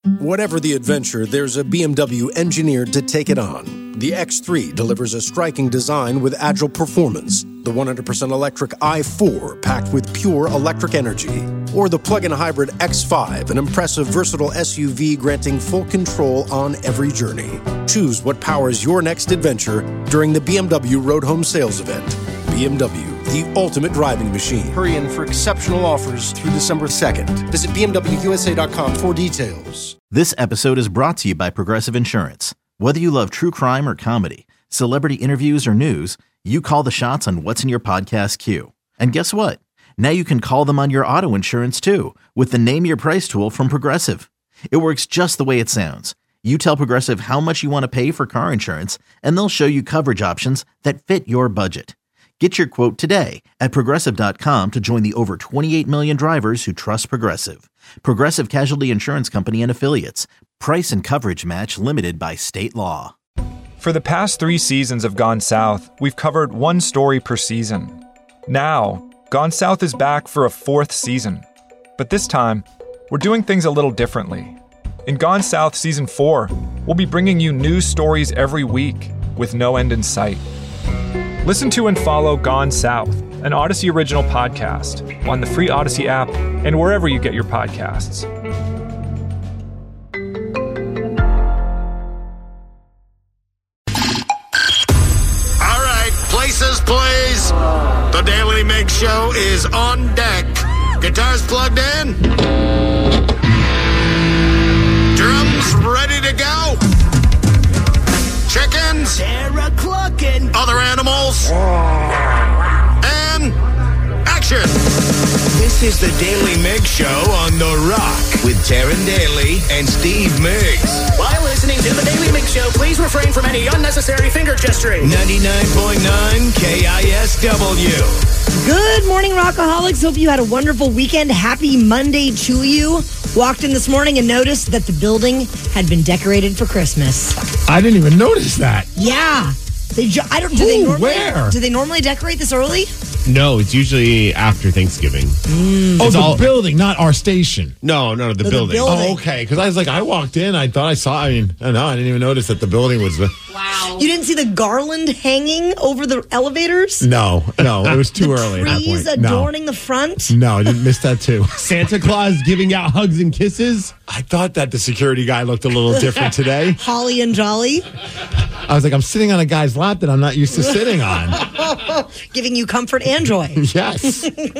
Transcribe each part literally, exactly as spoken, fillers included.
Whatever the adventure, there's a B M W engineered to take it on. The X three delivers a striking design with agile performance. The one hundred percent electric i four packed with pure electric energy. Or the plug-in hybrid X five, an impressive versatile S U V granting full control on every journey. Choose what powers your next adventure during the B M W Road Home Sales Event. B M W, the ultimate driving machine. Hurry in for exceptional offers through December second. Visit B M W U S A dot com for details. This episode is brought to you by Progressive Insurance. Whether you love true crime or comedy, celebrity interviews or news, you call the shots on what's in your podcast queue. And guess what? Now you can call them on your auto insurance too with the Name Your Price tool from Progressive. It works just the way it sounds. You tell Progressive how much you want to pay for car insurance, and they'll show you coverage options that fit your budget. Get your quote today at Progressive dot com to join the over twenty-eight million drivers who trust Progressive. Progressive Casualty Insurance Company and Affiliates. Price and coverage match limited by state law. For the past three seasons of Gone South, we've covered one story per season. Now, Gone South is back for a fourth season. But this time, we're doing things a little differently. In Gone South Season four, we'll be bringing you new stories every week with no end in sight. Listen to and follow Gone South, an Odyssey original podcast, on the free Odyssey app and wherever you get your podcasts. All right, places, please. The Daily Mix Show is on deck. Guitars plugged in. Drums ready to go. Chickens. They're clucking. Other animals. And action. This is the Daily Mix Show on The Rock with Taryn Daly and Steve Miggs. While listening to the Daily Mix Show, please refrain from any unnecessary finger gesturing. ninety-nine point nine K I S W. Good morning, Rockaholics. Hope you had a wonderful weekend. Happy Monday to you. Walked in this morning and noticed that the building had been decorated for Christmas. I didn't even notice that. Yeah. They ju- I don't. Do Ooh, they normally, where? Do they normally decorate this early? No, it's usually after Thanksgiving. Mm. Oh, It's the all- building, not our station. No, no, the the building. building. Oh, okay. Because I was like, I walked in, I thought I saw. I mean, I know I didn't even notice that the building was. The, Wow. You didn't see the garland hanging over the elevators? no, no, it was too early. At that Trees point. No. adorning the front? No, I didn't miss that too. Santa Claus giving out hugs and kisses. I thought that the security guy looked a little different today. Holly and Jolly I was like, I'm sitting on a guy's lap that I'm not used to sitting on. giving you comfort and joy. Yes.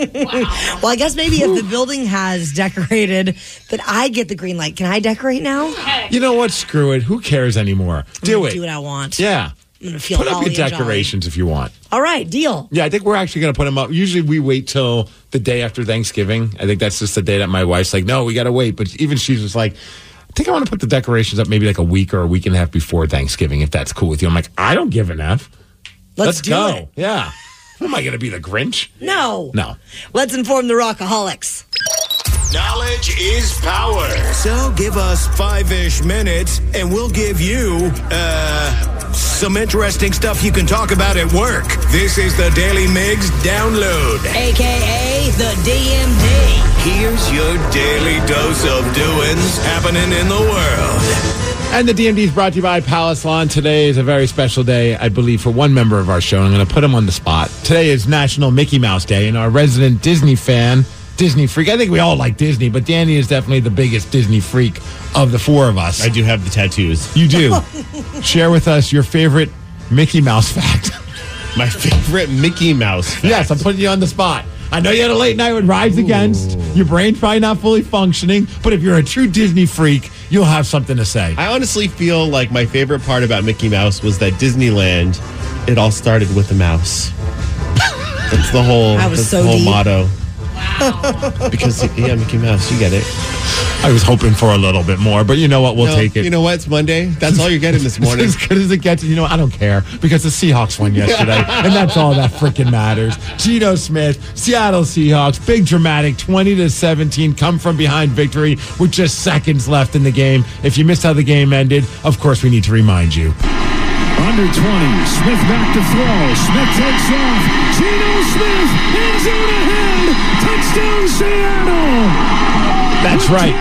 Well, I guess maybe if the building has decorated, that I get the green light. Can I decorate now? You know what? Screw it. Who cares anymore? Do it. Do what I want. Yeah. I'm gonna feel Put up Holly your and Jolly. decorations if you want. All right, deal. Yeah, I think we're actually going to put them up. Usually we wait till the day after Thanksgiving. I think that's just the day that my wife's like, no, we got to wait. But even she's just like, I think I want to put the decorations up maybe like a week or a week and a half before Thanksgiving, if that's cool with you. I'm like, I don't give an F. Let's, Let's do go. it. Yeah. Am I going to be the Grinch? No. No. Let's inform the Rockaholics. Knowledge is power. So give us five-ish minutes, and we'll give you, uh, some interesting stuff you can talk about at work. This is the Daily Mix Download. A K A the D M D. Here's your daily dose of doings happening in the world. And the D M D is brought to you by Palace Lawn. Today is a very special day, I believe, for one member of our show. And I'm going to put him on the spot. Today is National Mickey Mouse Day, and our resident Disney fan, Disney freak. I think we all like Disney, but Danny is definitely the biggest Disney freak of the four of us. I do have the tattoos. You do. Share with us your favorite Mickey Mouse fact. My favorite Mickey Mouse fact. Yes, I'm putting you on the spot. I know you had a late night with Rise Against. Your brain's probably not fully functioning, but if you're a true Disney freak, you'll have something to say. I honestly feel like my favorite part about Mickey Mouse was that Disneyland, it all started with a mouse. That's the whole, That was that's so the whole deep. motto. Because, yeah, Mickey Mouse, you get it. I was hoping for a little bit more, but you know what? We'll No, take it. You know what? It's Monday. That's all you're getting this morning. As good as it gets, you know, I don't care because the Seahawks won yesterday, and that's all that freaking matters. Geno Smith, Seattle Seahawks, big dramatic twenty to seventeen come from behind victory with just seconds left in the game. If you missed how the game ended, of course, we need to remind you. Under twenty, Smith back to throw. Smith takes off. Geno Smith, end zone ahead. Touchdown, Seattle. That's right.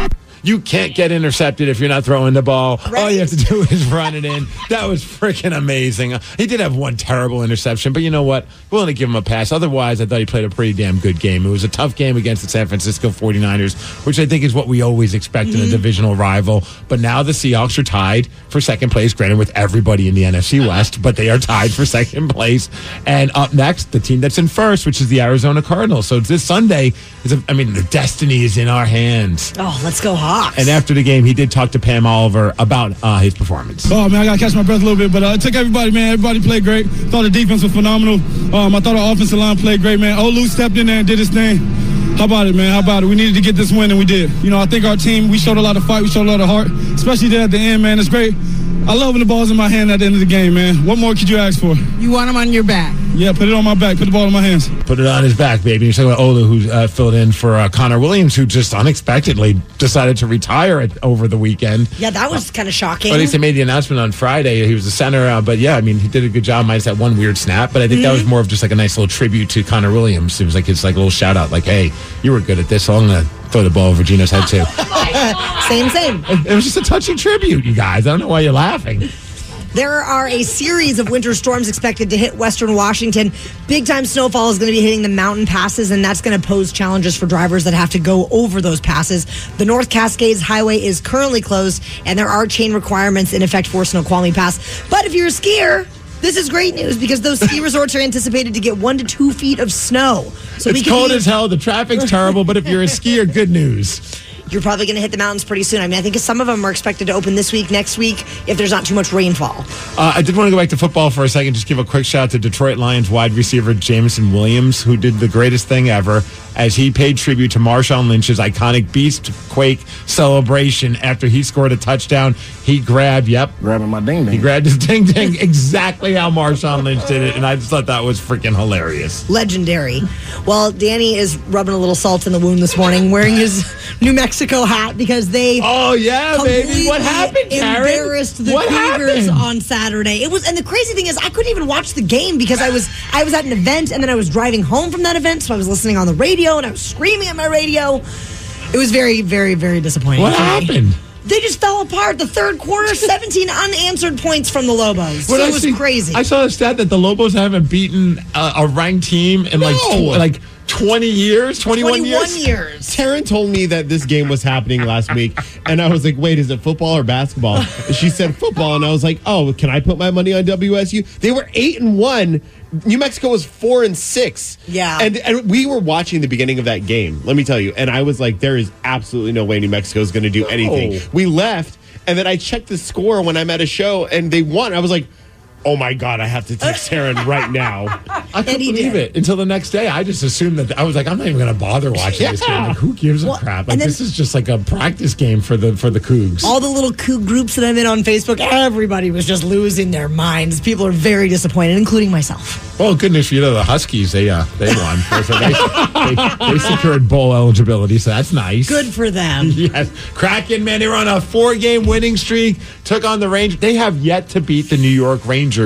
You can't get intercepted if you're not throwing the ball. Right. All you have to do is run it in. That was freaking amazing. He did have one terrible interception, but you know what? We're willing to give him a pass. Otherwise, I thought he played a pretty damn good game. It was a tough game against the San Francisco forty-niners, which I think is what we always expect mm-hmm. in a divisional rival. But now the Seahawks are tied for second place, granted with everybody in the N F C West, but they are tied for second place. And up next, the team that's in first, which is the Arizona Cardinals. So this Sunday, is a, I mean, the destiny is in our hands. Oh, let's go Hawks. And after the game, he did talk to Pam Oliver about uh, his performance. Oh, man, I got to catch my breath a little bit, but uh, it took everybody, man. Everybody played great. Thought the defense was phenomenal. Um, I thought our offensive line played great, man. Olu stepped in there and did his thing. How about it, man? How about it? We needed to get this win, and we did. You know, I think our team, we showed a lot of fight. We showed a lot of heart, especially there at the end, man. It's great. I love when the ball's in my hand at the end of the game, man. What more could you ask for? You want him on your back. Yeah, put it on my back. Put the ball in my hands. Put it on his back, baby. You're talking about Olu, who uh, filled in for uh, Connor Williams, who just unexpectedly decided to retire at, over the weekend. Yeah, that was kind of shocking. Well, at least they made the announcement on Friday. He was the center. Uh, but, yeah, I mean, he did a good job minus that one weird snap. But I think mm-hmm. that was more of just like a nice little tribute to Connor Williams. It was like his like little shout-out, like, hey, you were good at this, so I'm going to throw the ball over Gino's head, too. Same, same. It, it was just a touching tribute, you guys. I don't know why you're laughing. There are a series of winter storms expected to hit western Washington. Big-time snowfall is going to be hitting the mountain passes, and that's going to pose challenges for drivers that have to go over those passes. The North Cascades Highway is currently closed, and there are chain requirements in effect for Snoqualmie Pass. But if you're a skier, this is great news because those ski resorts are anticipated to get one to two feet of snow. So it's cold as hell. The traffic's terrible, but if you're a skier, good news. You're probably going to hit the mountains pretty soon. I mean, I think some of them are expected to open this week, next week, if there's not too much rainfall. Uh, I did want to go back to football for a second. Just give a quick shout out to Detroit Lions wide receiver Jameson Williams, who did the greatest thing ever as he paid tribute to Marshawn Lynch's iconic Beast Quake celebration after he scored a touchdown. He grabbed, yep. Grabbing my ding ding. He grabbed his ding ding exactly how Marshawn Lynch did it, and I just thought that was freaking hilarious. Legendary. Well, Danny is rubbing a little salt in the wound this morning, wearing his New Mexico hat because they oh yeah, baby. What happened, Karen? Embarrassed the what Cougars happened? on Saturday. It was, and the crazy thing is, I couldn't even watch the game because I was I was at an event and then I was driving home from that event, so I was listening on the radio and I was screaming at my radio. It was very, very, very disappointing. What happened? Me. They just fell apart. The third quarter, seventeen unanswered points from the Lobos. So it was see, crazy. I saw a stat that the Lobos haven't beaten a, a ranked team in no. like tw- like twenty years, twenty-one, twenty-one years. years. Taryn told me that this game was happening last week, and I was like, wait, is it football or basketball? And she said football, and I was like, oh, can I put my money on W S U? They were eight and one. New Mexico was four and six. Yeah. And, and we were watching the beginning of that game, let me tell you. And I was like, there is absolutely no way New Mexico is going to do no. anything. We left, and then I checked the score when I'm at a show, and they won. I was like, oh my God, I have to text Taryn right now. I couldn't believe did. it until the next day. I just assumed that I was like, I'm not even going to bother watching yeah. this game. Like, who gives well, a crap? Like, then, this is just like a practice game for the for the Cougs. All the little Coug groups that I'm in on Facebook, everybody was just losing their minds. People are very disappointed, including myself. Well, good news for you, though. The Huskies, they uh, they won. So they, they, they secured bowl eligibility, so that's nice. Good for them. Yes. Kraken, man, they were on a four-game winning streak, took on the Rangers. They have yet to beat the New York Rangers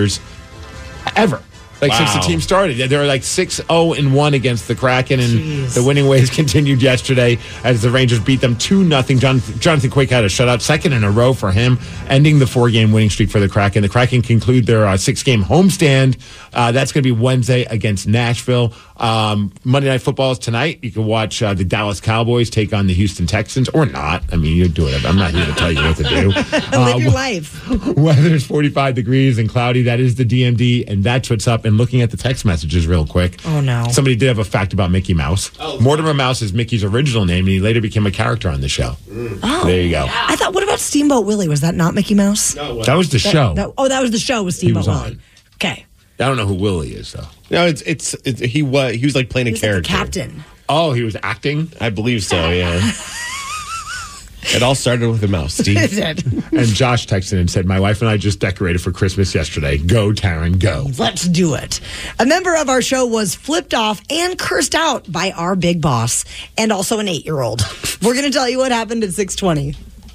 ever. Like wow. since the team started. They were like six oh and one against the Kraken, and Jeez. the winning ways continued yesterday as the Rangers beat them two nothing. John, Jonathan Quick had a shutout, second in a row for him, ending the four-game winning streak for the Kraken. The Kraken conclude their uh, six-game homestand. Uh, that's going to be Wednesday against Nashville. Um, Monday Night Football is tonight. You can watch uh, the Dallas Cowboys take on the Houston Texans, or not. I mean, you do whatever. I'm not here to tell you what to do. Uh, Live your life. Weather is forty-five degrees and cloudy. That is the D M D, and that's what's up. And looking at the text messages real quick. Oh, no. Somebody did have a fact about Mickey Mouse. Oh, Mortimer Mouse is Mickey's original name, and he later became a character on the show. Mm. Oh. There you go. I thought, what about Steamboat Willie? Was that not Mickey Mouse? No, that was the that, show. That, oh, that was the show with Steamboat he was Willie. On. Okay. I don't know who Willie is, though. No, it's it's, it's he was he was like playing he a was character. Like the captain. Oh, he was acting? I believe so, yeah. It all started with a mouse, Steve. It did. And Josh texted and said, my wife and I just decorated for Christmas yesterday. Go, Taryn, go. Let's do it. A member of our show was flipped off and cursed out by our big boss and also an eight-year-old. We're going to tell you what happened at six twenty.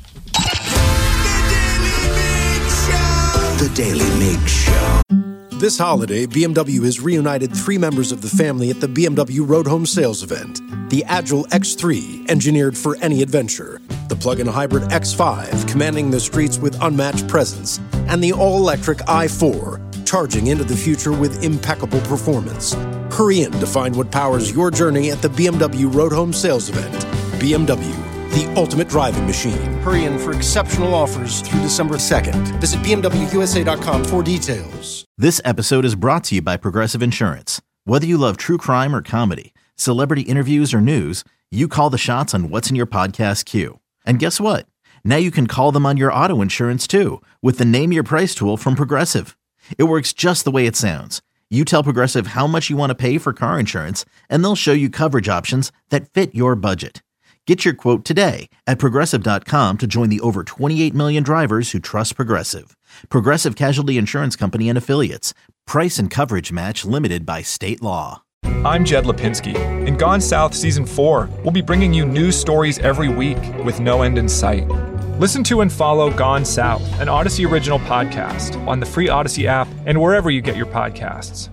The Daily Mig Show. This holiday, B M W has reunited three members of the family at the B M W Road Home Sales event. The Agile X three, engineered for any adventure. the plug-in hybrid X five commanding the streets with unmatched presence, and the all-electric i four, charging into the future with impeccable performance. Hurry in to find what powers your journey at the B M W Road Home Sales Event. B M W, the ultimate driving machine. Hurry in for exceptional offers through December second. Visit B M W U S A dot com for details. This episode is brought to you by Progressive Insurance. Whether you love true crime or comedy, celebrity interviews or news, you call the shots on what's in your podcast queue. And guess what? Now you can call them on your auto insurance too with the Name Your Price tool from Progressive. It works just the way it sounds. You tell Progressive how much you want to pay for car insurance, and they'll show you coverage options that fit your budget. Get your quote today at Progressive dot com to join the over twenty-eight million drivers who trust Progressive. Progressive Casualty Insurance Company and Affiliates. Price and coverage match limited by state law. I'm Jed Lipinski. In Gone South Season four, we'll be bringing you news stories every week with no end in sight. Listen to and follow Gone South, an Odyssey original podcast, on the free Odyssey app and wherever you get your podcasts.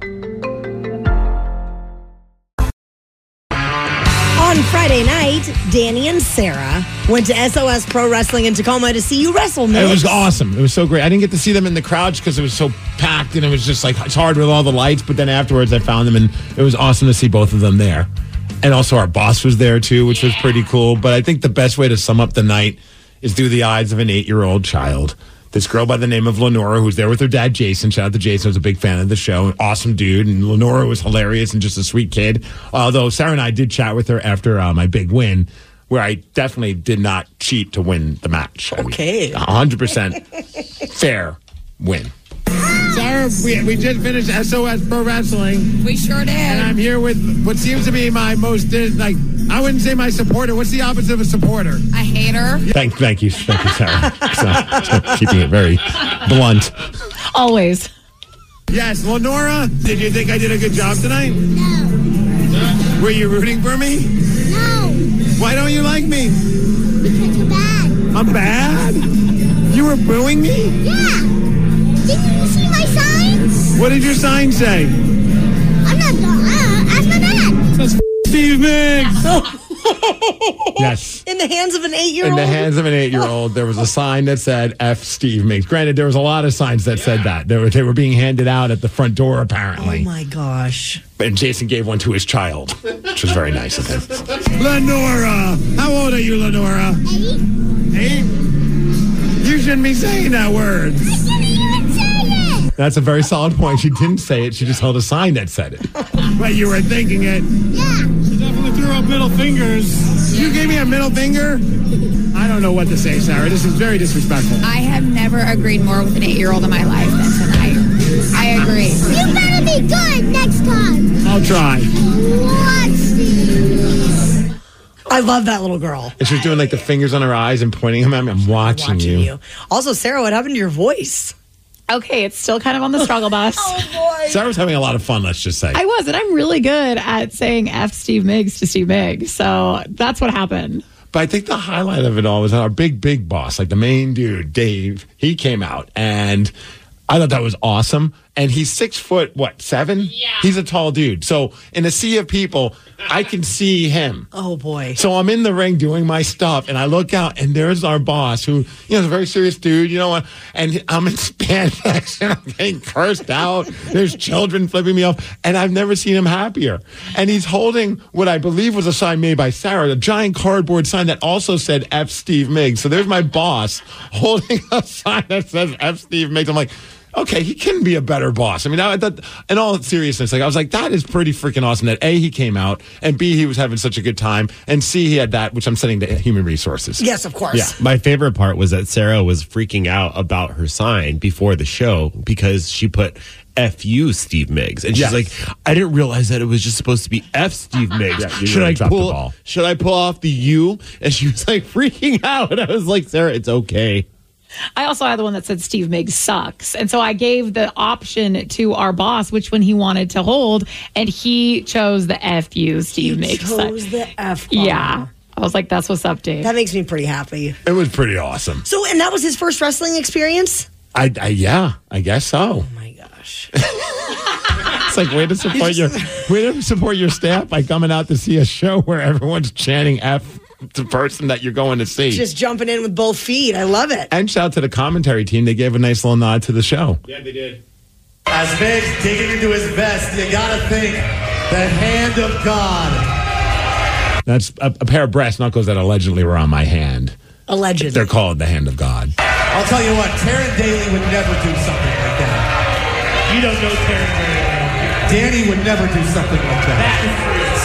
On Friday night, Danny and Sarah went to S O S Pro Wrestling in Tacoma to see you wrestle, Migs. It was awesome. It was so great. I didn't get to see them in the crowd because it was so packed and it was just like, it's hard with all the lights. But then afterwards I found them and it was awesome to see both of them there. And also our boss was there too, which was pretty cool. But I think the best way to sum up the night is through the eyes of an eight-year-old child. This girl by the name of Lenora, who's there with her dad, Jason. Shout out to Jason, who's a big fan of the show. An awesome dude. And Lenora was hilarious and just a sweet kid. Although Sarah and I did chat with her after uh, my big win, where I definitely did not cheat to win the match. Okay. I mean, one hundred percent fair win. Sarah, we, we just finished S O S Pro Wrestling. We sure did. And I'm here with what seems to be my most, like, I wouldn't say my supporter. What's the opposite of a supporter? A hater. Thank, thank you, thank you, Sarah. so, so keeping it very blunt. Always. Yes, Lenora, did you think I did a good job tonight? No. Were you rooting for me? No. Why don't you like me? Because you're bad. I'm bad? You were booing me? Yeah. Didn't you see my signs? What did your sign say? I'm not going. Uh, ask my dad. That's Steve Miggs. Yes. In the hands of an eight-year-old? In the hands of an eight-year-old, there was a sign that said F Steve Miggs. Granted, there was a lot of signs that yeah. said that. They were, they were being handed out at the front door, apparently. Oh, my gosh. And Jason gave one to his child, which was very nice of him. Lenora! How old are you, Lenora? Eight. Eight? You shouldn't be saying that word. I didn't even say it. That's a very solid point. She didn't say it. She just held a sign that said it. But you were thinking it. Yeah. She definitely threw up middle fingers. You gave me a middle finger? I don't know what to say, Sarah. This is very disrespectful. I have never agreed more with an eight-year-old in my life than tonight. I agree. You better be good next time. I'll try. Watch these. I love that little girl. And she's doing like the fingers on her eyes and pointing them at me. I'm watching, watching you. you. Also, Sarah, what happened to your voice? Okay, it's still kind of on the struggle bus. Oh, boy. Sarah was having a lot of fun, let's just say. I was, and I'm really good at saying F Steve Miggs to Steve Miggs. So that's what happened. But I think the highlight of it all was our big, big boss, like the main dude, Dave. He came out, and I thought that was awesome. And he's six foot, what, seven? Yeah. He's a tall dude. So in a sea of people, I can see him. Oh, boy. So I'm in the ring doing my stuff, and I look out, and there's our boss, who, you know, is a very serious dude, you know, and I'm in spandex, and I'm getting cursed out. There's children flipping me off, and I've never seen him happier. And he's holding what I believe was a sign made by Sarah, a giant cardboard sign that also said F Steve Miggs. So there's my boss holding a sign that says F Steve Miggs. I'm like, okay, he couldn't be a better boss. I mean, I, that, in all seriousness, like I was like, that is pretty freaking awesome that A, he came out, and B, he was having such a good time, and C, he had that, which I'm sending to Human Resources. Yes, of course. Yeah, my favorite part was that Sarah was freaking out about her sign before the show because she put F you, Steve Miggs. And she's yes. like, I didn't realize that it was just supposed to be F Steve Miggs. Yeah, should really I pull should I pull off the U? And she was like freaking out. And I was like, Sarah, it's okay. I also had the one that said Steve Miggs sucks. And so I gave the option to our boss which one he wanted to hold, and he chose the F you, Steve he Miggs. He chose the F bomb. Yeah. I was like, that's what's up, Dave. That makes me pretty happy. It was pretty awesome. So, and that was his first wrestling experience? I, I yeah, I guess so. Oh, my gosh. It's like, way to support your way to support your staff by coming out to see a show where everyone's chanting F the person that you're going to see. Just jumping in with both feet. I love it. And shout out to the commentary team. They gave a nice little nod to the show. Yeah, they did. As Migs digging into his vest, you got to think the hand of God. That's a, a pair of brass knuckles that allegedly were on my hand. Allegedly. They're called the hand of God. I'll tell you what, Taryn Daly would never do something like that. You don't know Taryn Daly. Danny would never do something like that.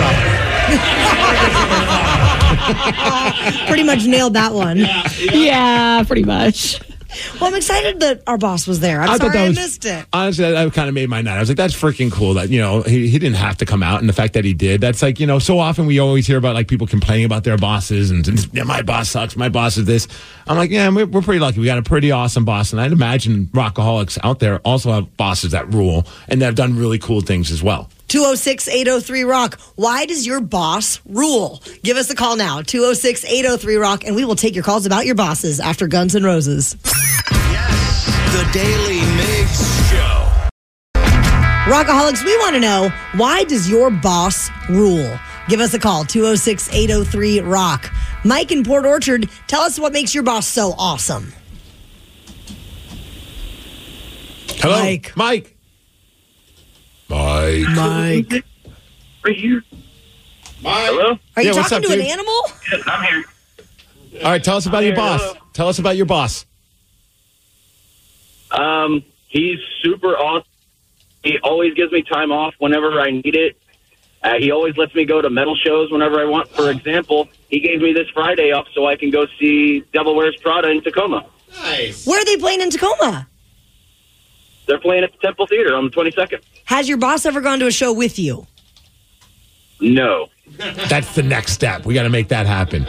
Sarah probably. Pretty much nailed that one. Yeah, yeah pretty much. Well, I'm excited that our boss was there. I'm I sorry that I was, missed it. Honestly, that, that kind of made my night. I was like, that's freaking cool that, you know, he, he didn't have to come out. And the fact that he did, that's like, you know, so often we always hear about like people complaining about their bosses and, and yeah, my boss sucks, my boss is this. I'm like, yeah, we're, we're pretty lucky. We got a pretty awesome boss. And I'd imagine rockaholics out there also have bosses that rule and that have done really cool things as well. two oh six, eight oh three, rock. Why does your boss rule? Give us a call now, two oh six, eight oh three, rock, and we will take your calls about your bosses after Guns N' Roses. The Daily Migs Show. Rockaholics, we want to know, why does your boss rule? Give us a call, two oh six, eight oh three, rock. Mike in Port Orchard, tell us what makes your boss so awesome. Hello, Mike. Mike. Mike. Mike. Right here. Mike. Hello? Are you Yeah, what's talking up, to dude? an animal? Yes, I'm here. All right, tell us about I'm your here. boss. Hello. Tell us about your boss. Um, he's super awesome. He always gives me time off whenever I need it. Uh, he always lets me go to metal shows whenever I want. For example, he gave me this Friday off so I can go see Devil Wears Prada in Tacoma. Nice. Where are they playing in Tacoma? They're playing at the Temple Theater on the twenty-second. Has your boss ever gone to a show with you? No. That's the next step. We got to make that happen.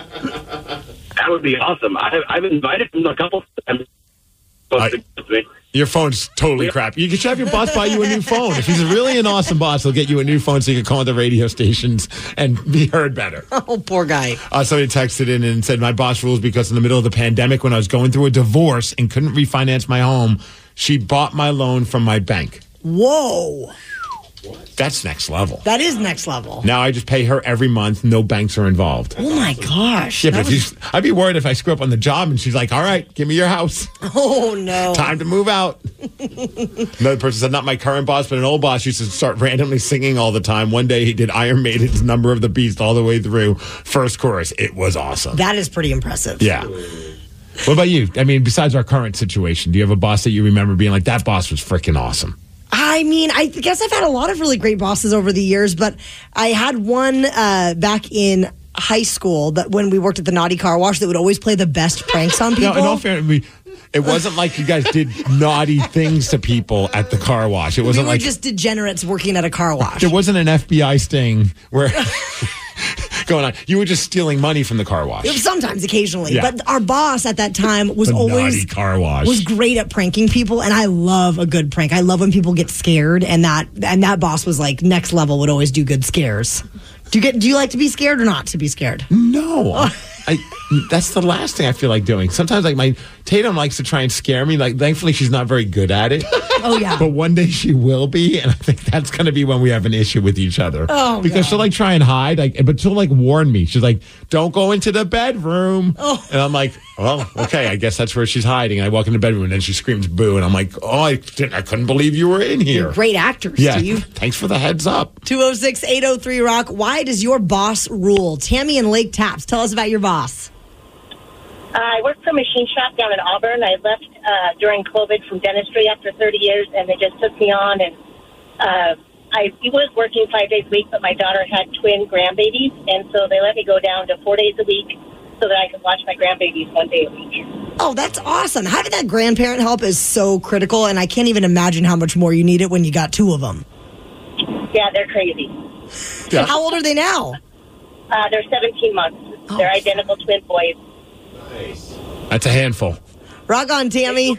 That would be awesome. I, I've invited him a couple times. I- Your phone's totally crap. You should have your boss buy you a new phone. If he's really an awesome boss, he'll get you a new phone so you can call the radio stations and be heard better. Oh, poor guy. Uh, somebody texted in and said, my boss rules because in the middle of the pandemic, when I was going through a divorce and couldn't refinance my home, she bought my loan from my bank. Whoa. That's next level. That is next level. Now I just pay her every month. No banks are involved. Oh, my gosh. Yeah, That but if was- you, I'd be worried if I screw up on the job and she's like, all right, give me your house. Oh, no. Time to move out. Another person said, not my current boss, but an old boss used to start randomly singing all the time. One day he did Iron Maiden's Number of the Beast all the way through. First chorus. It was awesome. That is pretty impressive. Yeah. What about you? I mean, besides our current situation, do you have a boss that you remember being like, that boss was freaking awesome? I mean, I guess I've had a lot of really great bosses over the years, but I had one uh, back in high school that when we worked at the Naughty Car Wash that would always play the best pranks on people. No, in all fairness, we, it wasn't like you guys did naughty things to people at the car wash. It we wasn't were like just degenerates working at a car wash. there wasn't an F B I sting where going on. You were just stealing money from the car wash. Sometimes, occasionally. Yeah. But our boss at that time was The always naughty car wash. was great at pranking people, and I love a good prank. I love when people get scared, and that and that boss was like next level. Would always do good scares. Do you get? Do you like to be scared or not to be scared? No, I, that's the last thing I feel like doing. Sometimes, like my Tatum likes to try and scare me. Like, thankfully, she's not very good at it. Oh yeah. But one day she will be, and I think that's going to be when we have an issue with each other. Oh, because God. she'll like try and hide, like, but she'll like warn me. She's like, "Don't go into the bedroom," Oh. and I'm like, "Well, okay, I guess that's where she's hiding." And I walk in the bedroom, and then she screams "boo," and I'm like, "Oh, I didn't, I couldn't believe you were in here." You're great actor, Yeah, Steve. thanks for the heads up. two oh six, eight oh three, rock. Why does your boss rule? Tammy and Lake Taps, tell us about your boss. Uh, I worked for a machine shop down in Auburn. I left uh, during COVID from dentistry after thirty years, and they just took me on. And uh, I was working five days a week, but my daughter had twin grandbabies, and so they let me go down to four days a week so that I could watch my grandbabies one day a week. Oh, that's awesome. Having that grandparent help is so critical, and I can't even imagine how much more you need it when you got two of them. Yeah, they're crazy. And how old are they now? Uh, they're seventeen months. They're identical twin boys. That's a handful. Rock on, Tammy.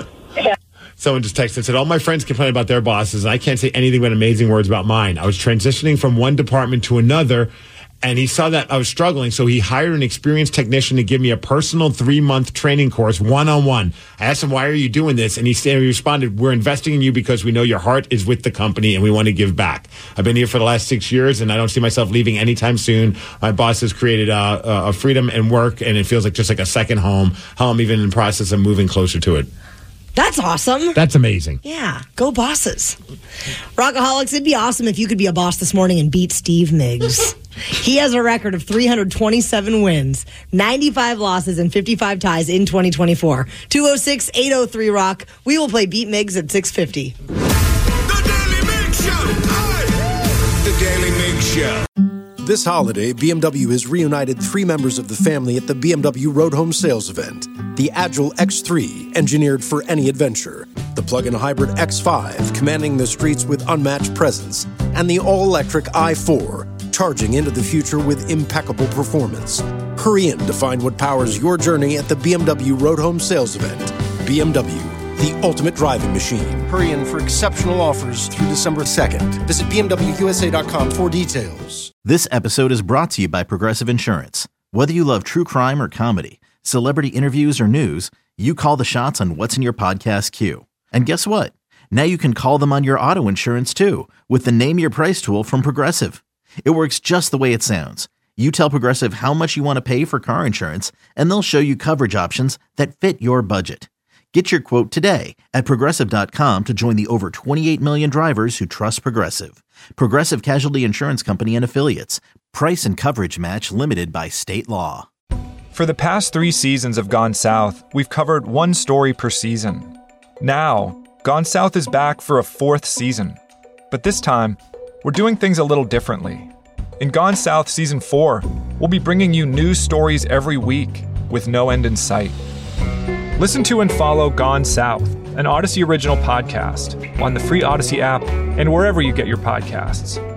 Someone just texted and said, all my friends complain about their bosses, and I can't say anything but amazing words about mine. I was transitioning from one department to another, And he saw that I was struggling, so he hired an experienced technician to give me a personal three-month training course, one-on-one. I asked him, why are you doing this? And he, said, he responded, we're investing in you because we know your heart is with the company and we want to give back. I've been here for the last six years, and I don't see myself leaving anytime soon. My boss has created a, a freedom and work, and it feels like just like a second home. How I'm even in the process of moving closer to it. That's awesome. That's amazing. Yeah, go bosses. Rockaholics, it'd be awesome if you could be a boss this morning and beat Steve Miggs. He has a record of three hundred twenty-seven wins, ninety-five losses, and fifty-five ties in twenty twenty-four. two oh six, eight oh three, ROCK. We will play Beat Miggs at six fifty. The Daily Miggs Show. Hi. The Daily Miggs Show. This holiday, B M W has reunited three members of the family at the B M W Road Home Sales event. The Agile X three, engineered for any adventure. The plug-in hybrid X five, commanding the streets with unmatched presence. And the all-electric i four, charging into the future with impeccable performance. Hurry in to find what powers your journey at the B M W Road Home Sales event. B M W, the ultimate driving machine. Hurry in for exceptional offers through December second. Visit B M W U S A dot com for details. This episode is brought to you by Progressive Insurance. Whether you love true crime or comedy, celebrity interviews or news, you call the shots on what's in your podcast queue. And guess what? Now you can call them on your auto insurance too with the Name Your Price tool from Progressive. It works just the way it sounds. You tell Progressive how much you want to pay for car insurance, and they'll show you coverage options that fit your budget. Get your quote today at Progressive dot com to join the over twenty-eight million drivers who trust Progressive. Progressive Casualty Insurance Company and Affiliates. Price and coverage match limited by state law. For the past three seasons of Gone South, we've covered one story per season. Now, Gone South is back for a fourth season. But this time, we're doing things a little differently. In Gone South Season four, we'll be bringing you new stories every week with no end in sight. Listen to and follow Gone South, an Odyssey original podcast, on the free Odyssey app and wherever you get your podcasts.